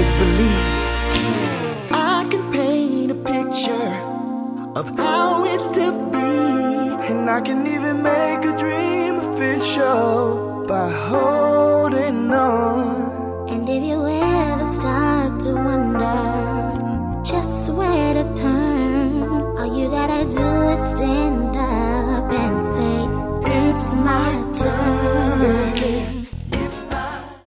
believe. I can paint a picture of how it's to be, and I can even make a dream official by holding on. And if you ever start to wonder just where to turn, all you gotta do is stand up and say, it's my